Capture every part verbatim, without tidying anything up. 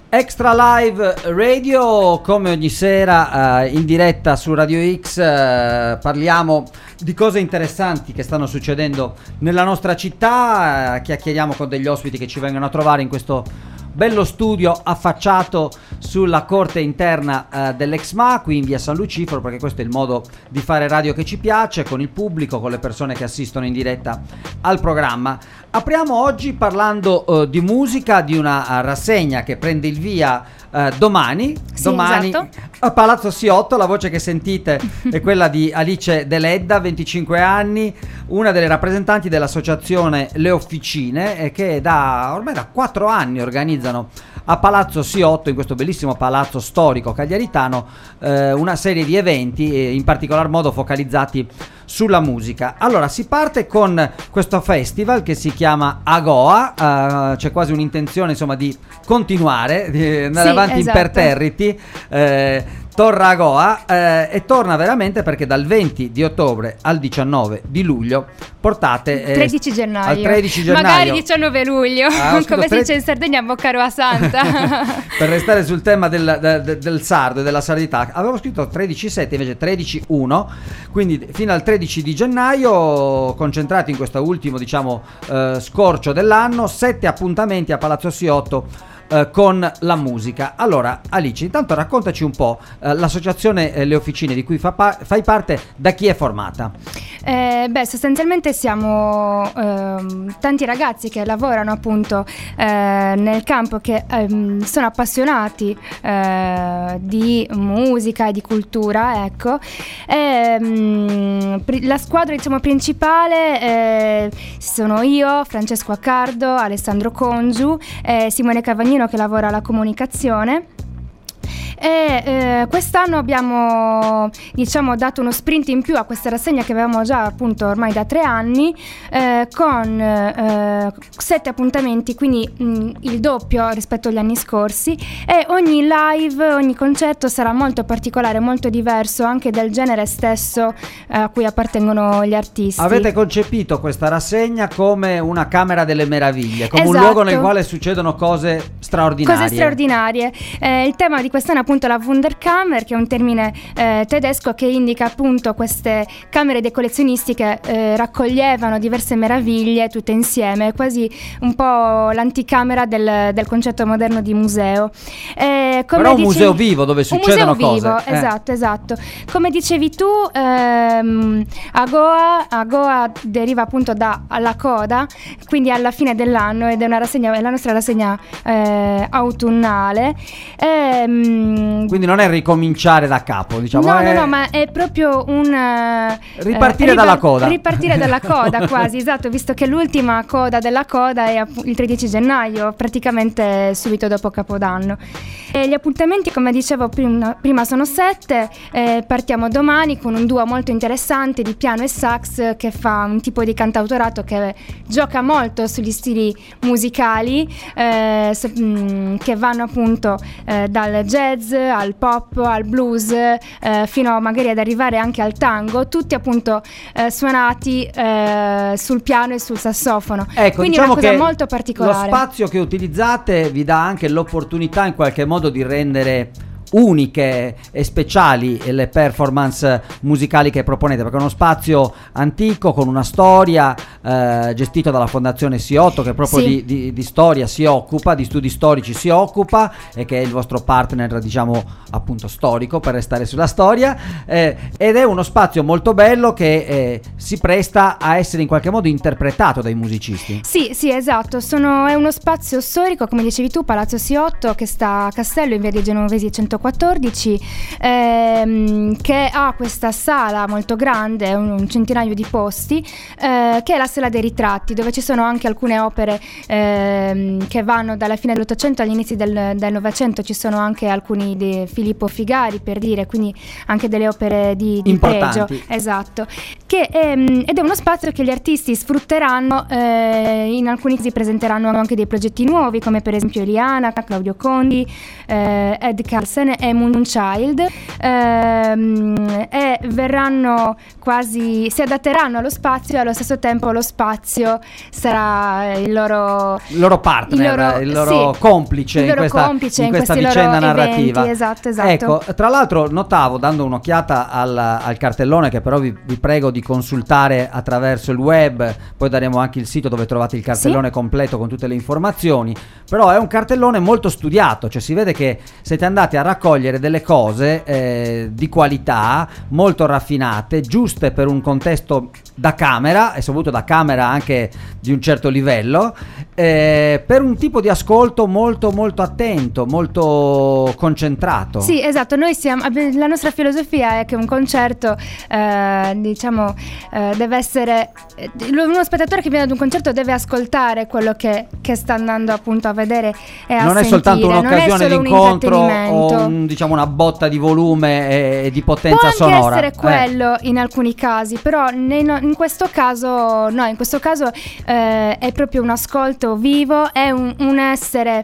Extra Live Radio, come ogni sera eh, in diretta su Radio X, eh, parliamo di cose interessanti che stanno succedendo nella nostra città, eh, chiacchieriamo con degli ospiti che ci vengono a trovare in questo bello studio affacciato sulla corte interna eh, dell'Ex M A qui in via San Lucifero, perché questo è il modo di fare radio che ci piace, con il pubblico, con le persone che assistono in diretta al programma. Apriamo oggi parlando uh, di musica, di una uh, rassegna che prende il via uh, domani, sì, domani esatto. a Palazzo Siotto. La voce che sentite è quella di Alice Deledda, venticinque anni, una delle rappresentanti dell'associazione Le Officine, eh, che da ormai da quattro anni organizzano a Palazzo Siotto, in questo bellissimo palazzo storico cagliaritano, eh, una serie di eventi, eh, in particolar modo focalizzati sulla musica. Allora si parte con questo festival che si chiama Agoa, uh, c'è quasi un'intenzione insomma di continuare, di andare sì, avanti esatto. imperterriti. Eh, torna Agoa eh, e torna veramente perché dal venti di ottobre al diciannove di luglio portate eh, tredici gennaio al tredici gennaio, magari diciannove luglio, ah, come tre... si dice in Sardegna, Boccaroa Santa. Per restare sul tema del, del, del sardo e della sardità, avevo scritto tredici sette, invece tredici uno, quindi fino al tredici di gennaio, concentrati in questo ultimo diciamo eh, scorcio dell'anno, sette appuntamenti a Palazzo Siotto Uh, con la musica. Allora Alice, intanto raccontaci un po' uh, l'associazione eh, Le Officine di cui fa pa- fai parte, da chi è formata? Eh, beh, sostanzialmente siamo ehm, tanti ragazzi che lavorano appunto eh, nel campo, che ehm, sono appassionati eh, di musica e di cultura, ecco. E, mh, pri- la squadra diciamo principale eh, sono io, Francesco Accardo, Alessandro Congiu, eh, Simone Cavagnino che lavora alla comunicazione. E eh, quest'anno abbiamo diciamo dato uno sprint in più a questa rassegna che avevamo già appunto ormai da tre anni, eh, con eh, sette appuntamenti, quindi mh, il doppio rispetto agli anni scorsi, e ogni live, ogni concerto sarà molto particolare, molto diverso anche del genere stesso eh, a cui appartengono gli artisti. Avete concepito questa rassegna come una camera delle meraviglie, come esatto. un luogo nel quale succedono cose straordinarie. Cose straordinarie. Eh, il tema di quest'anno è appunto la Wunderkammer, che è un termine eh, tedesco che indica appunto queste camere dei collezionisti che eh, raccoglievano diverse meraviglie tutte insieme, quasi un po' l'anticamera del, del concetto moderno di museo. Eh, come Però un dicevi, museo vivo dove succedono un museo cose. Vivo, eh. esatto, esatto. Come dicevi tu, ehm, Agoa, Agoa deriva appunto da alla coda, quindi alla fine dell'anno, ed è una rassegna, è la nostra rassegna eh, autunnale. Ehm, Quindi non è ricominciare da capo, diciamo. No, è... no, no, ma è proprio un uh, ripartire eh, dalla coda. Ripartire dalla coda, quasi, esatto, visto che l'ultima coda della coda è app- il tredici gennaio, praticamente subito dopo Capodanno. E gli appuntamenti, come dicevo prima, prima sono sette. Eh, partiamo domani con un duo molto interessante di piano e sax, che fa un tipo di cantautorato che gioca molto sugli stili musicali, eh, so, mh, che vanno appunto eh, dal jazz al pop, al blues, eh, fino magari ad arrivare anche al tango, tutti appunto eh, suonati eh, sul piano e sul sassofono. Ecco, quindi diciamo è una cosa che molto particolare. Lo spazio che utilizzate vi dà anche l'opportunità in qualche modo di rendere uniche e speciali le performance musicali che proponete, perché è uno spazio antico con una storia, eh, gestito dalla Fondazione Siotto, che proprio sì. di, di, di storia si occupa, di studi storici si occupa, e che è il vostro partner diciamo appunto storico, per restare sulla storia, eh, ed è uno spazio molto bello che eh, si presta a essere in qualche modo interpretato dai musicisti. Sì, sì, esatto, sono, è uno spazio storico, come dicevi tu, Palazzo Siotto, che sta a Castello in via dei Genovesi centoquattordici, ehm, che ha questa sala molto grande, un, un centinaio di posti, eh, che è la Sala dei Ritratti, dove ci sono anche alcune opere ehm, che vanno dalla fine dell'Ottocento agli inizi del, del Novecento. Ci sono anche alcuni di Filippo Figari, per dire, quindi anche delle opere di, di pregio. Esatto. che è, ed è uno spazio che gli artisti sfrutteranno, eh, in alcuni casi presenteranno anche dei progetti nuovi, come per esempio Eliana, Claudio Conti, eh, Ed Carlsen e Moonchild, ehm, e verranno quasi, si adatteranno allo spazio e allo stesso tempo lo spazio sarà il loro, il loro partner, il loro, il loro sì, complice, il loro in questa, complice in questa in vicenda loro narrativa. Eventi, esatto, esatto. Ecco, tra l'altro notavo, dando un'occhiata al, al cartellone, che però vi, vi prego di consultare attraverso il web, poi daremo anche il sito dove trovate il cartellone sì? completo con tutte le informazioni, però è un cartellone molto studiato, cioè si vede che siete andati a raccogliere delle cose eh, di qualità, molto raffinate, giuste per un contesto da camera, e soprattutto da camera anche di un certo livello, eh, per un tipo di ascolto molto molto attento, molto concentrato. Sì, esatto, noi siamo, la nostra filosofia è che un concerto eh, diciamo eh, deve essere, uno spettatore che viene ad un concerto deve ascoltare quello che, che sta andando appunto a vedere e a non sentire. È soltanto un'occasione non è di incontro o un, diciamo una botta di volume e, e di potenza sonora. Può anche essere quello eh. in alcuni casi, però nei, in questo caso no, in questo caso eh, è proprio un ascolto vivo, è un, un essere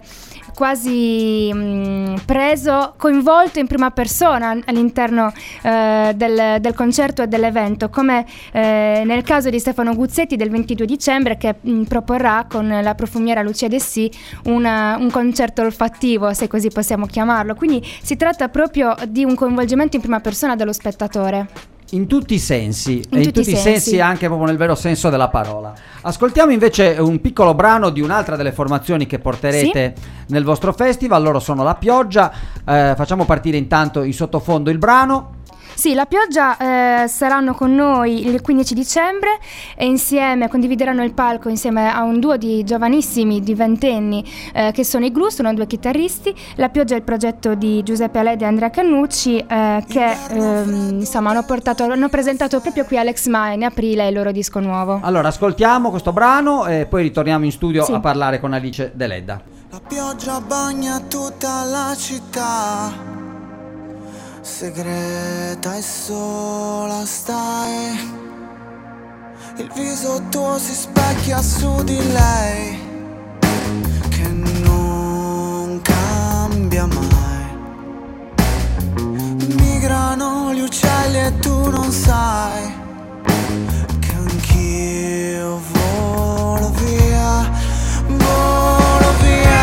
quasi mh, preso, coinvolto in prima persona all'interno eh, del, del concerto e dell'evento, come eh, nel caso di Stefano Guzzetti del ventidue dicembre, che mh, proporrà con la profumiera Lucia Dessì una, un concerto olfattivo, se così possiamo chiamarlo. Quindi si tratta proprio di un coinvolgimento in prima persona dello spettatore. In tutti i sensi, in, e in tutti, tutti i sensi. sensi anche proprio nel vero senso della parola. Ascoltiamo invece un piccolo brano di un'altra delle formazioni che porterete sì? nel vostro festival, loro sono La Pioggia. Eh, facciamo partire intanto in sottofondo il brano. Sì, La Pioggia eh, saranno con noi il quindici dicembre e insieme condivideranno il palco insieme a un duo di giovanissimi, di ventenni, eh, che sono i Glue, sono due chitarristi. La Pioggia è il progetto di Giuseppe Aledi e Andrea Cannucci, eh, che ehm, insomma hanno, portato, hanno presentato proprio qui all'Ex M A in aprile il loro disco nuovo. Allora ascoltiamo questo brano e poi ritorniamo in studio sì. a parlare con Alice Deledda. La pioggia bagna tutta la città, segreta e sola stai, il viso tuo si specchia su di lei, che non cambia mai. Migrano gli uccelli e tu non sai che anch'io volo via, volo via.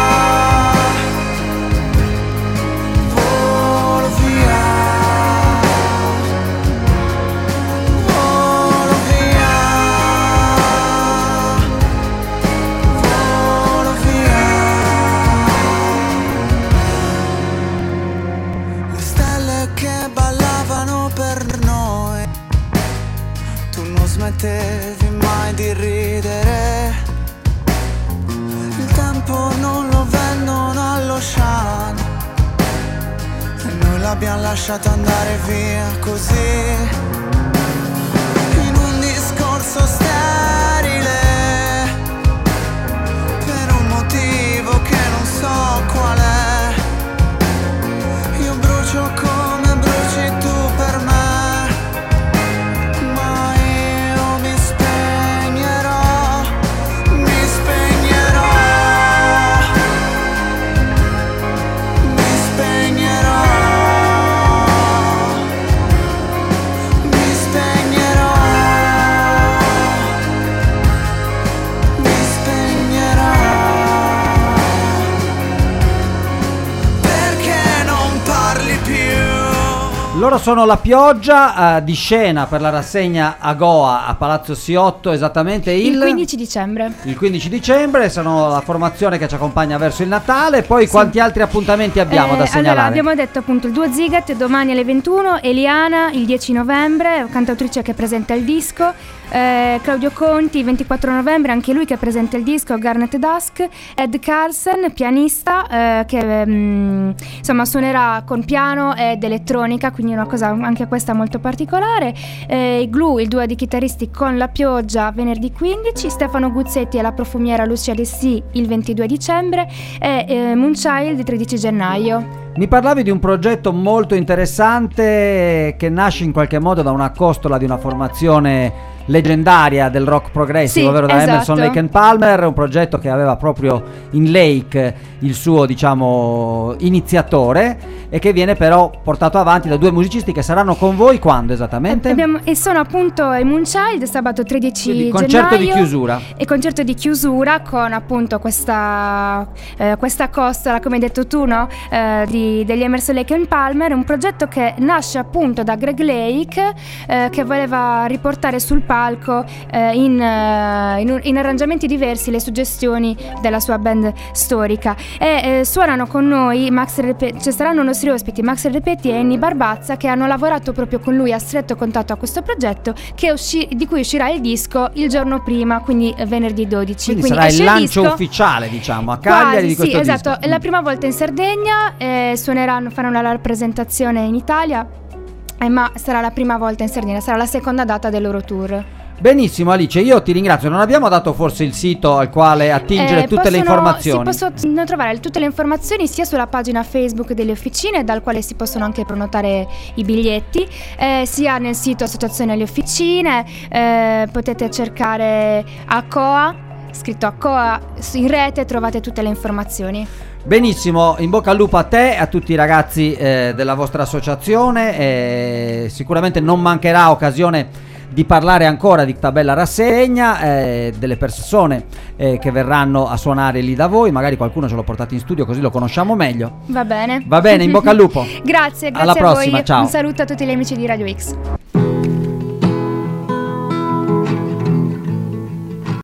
Smettevi mai di ridere, il tempo non lo vendono all'Ocean e noi l'abbiamo lasciato andare via così, in un discorso sterile, per un motivo che non so qual è. Io brucio come bruci tu per me, Loro sono La Pioggia, uh, di scena per la rassegna Agoa a Palazzo Siotto, esattamente il... il quindici dicembre. Il quindici dicembre, sono la formazione che ci accompagna verso il Natale. Poi sì. quanti altri appuntamenti abbiamo eh, da segnalare? Allora, abbiamo detto appunto il duo Ziget domani alle ventuno, Eliana il dieci novembre, cantautrice che presenta il disco, eh, Claudio Conti il ventiquattro novembre, anche lui che presenta il disco, Garnet Dusk, Ed Carlsen, pianista, eh, che mh, insomma suonerà con piano ed elettronica, quindi quindi una cosa anche questa molto particolare. eh, I Glue, il duo di chitarristi con La Pioggia venerdì quindici, Stefano Guzzetti e la profumiera Lucia Dessì il ventidue dicembre e eh, Moonchild il tredici gennaio. Mi parlavi di un progetto molto interessante che nasce in qualche modo da una costola di una formazione leggendaria del rock progressivo, sì, ovvero da esatto. Emerson, Lake and Palmer, un progetto che aveva proprio in Lake il suo, diciamo, iniziatore, e che viene però portato avanti da due musicisti che saranno con voi quando esattamente? Abbiamo, e sono appunto i Moonchild sabato tredici Quindi, gennaio, concerto di chiusura. E concerto di chiusura con appunto questa eh, questa costola, come hai detto tu, no? Eh, di, degli Emerson Lake and Palmer, un progetto che nasce appunto da Greg Lake, eh, che voleva riportare sul palco eh, in, eh, in, in arrangiamenti diversi le suggestioni della sua band storica. E eh, suonano con noi Max Repetti, cioè saranno nostri ospiti Max Repetti e Annie Barbazza, che hanno lavorato proprio con lui a stretto contatto a questo progetto, che usci- di cui uscirà il disco il giorno prima, quindi venerdì dodici. Quindi, quindi sarà il esce lancio disco, ufficiale, diciamo, a Cagliari, quasi, di questo sì, disco. esatto, è la prima volta in Sardegna, eh, suoneranno, faranno la rappresentazione in Italia, eh, ma sarà la prima volta in Sardegna, sarà la seconda data del loro tour. Benissimo Alice, io ti ringrazio. Non abbiamo dato forse il sito al quale attingere Eh, tutte le possono- informazioni? Si possono trovare tutte le informazioni sia sulla pagina Facebook delle officine, dal quale si possono anche prenotare i biglietti, eh, sia nel sito Associazione alle Officine. eh, potete cercare A C O A, scritto A C O A in rete, trovate tutte le informazioni. Benissimo, in bocca al lupo a te e a tutti i ragazzi eh, della vostra associazione. eh, Sicuramente non mancherà occasione di parlare ancora di questa bella rassegna, eh, delle persone eh, che verranno a suonare lì da voi. Magari qualcuno ce l'ho portato in studio, così lo conosciamo meglio. Va bene. Va bene, in bocca al lupo. Grazie, grazie Alla a prossima, voi. ciao. Un saluto a tutti gli amici di Radio X.